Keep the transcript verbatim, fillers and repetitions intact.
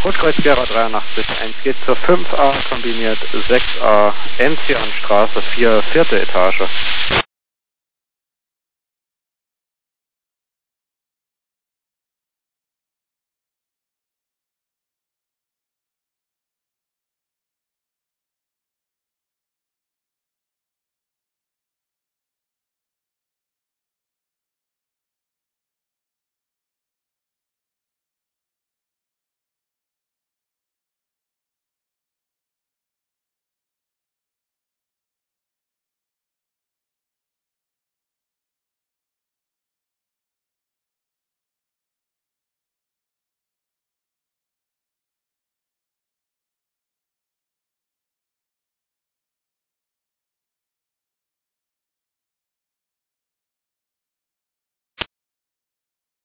Rotkreuz Gera dreiundachtzig eins geht zur fünf A kombiniert sechs A Enzianstraße vier, vierte Etage.